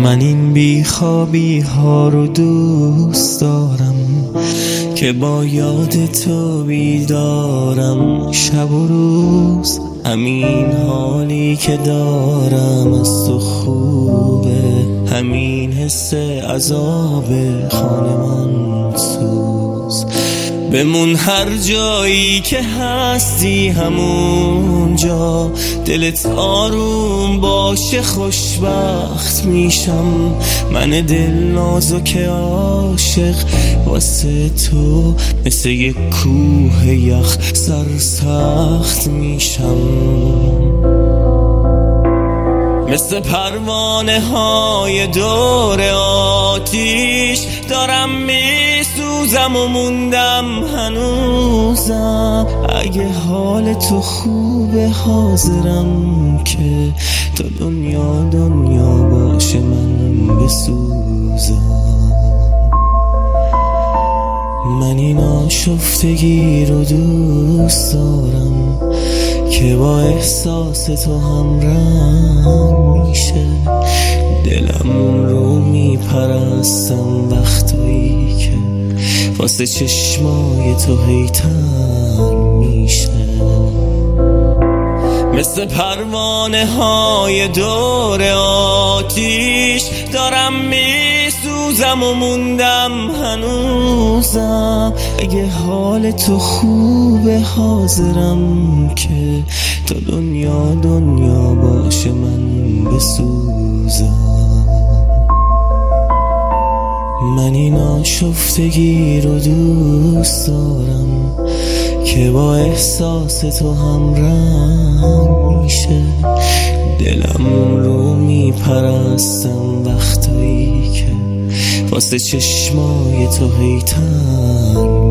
من این بیخوابی ها رو دوست دارم که با یاد تو بیدارم. شب و روز همین حالی که دارم از تو خوبه، همین حس عذاب خانه من سوز. بمون هر جایی که هستی همونجا، دلت آروم باشه خوشبخت میشم. من دل نازک عاشق واسه تو مثل یک کوه یخ سرسخت میشم. مثل پروانه های دور آتیش دارم میسوزم و موندم هنوزم. اگه حال تو خوبه حاضرم که تا دنیا باشه من بسوزم. من این آشفتگی رو دوست دارم که با احساس تو هم رنگ میشه. دلم رو میپرستم وقتایی که واسه چشمای تو هی تنگ میشه. مثل پروانه های دور آتیش دارم میسوزم و موندم هنوزم. اگه حال تو خوبه حاضرم که تا دنیا باشه من بسوزم. من این آشفتگی رو دوست دارم که با احساس تو هم رنگ میشه. دلم رو میپرستم وقتایی که واسه چشمای تو هی تنگ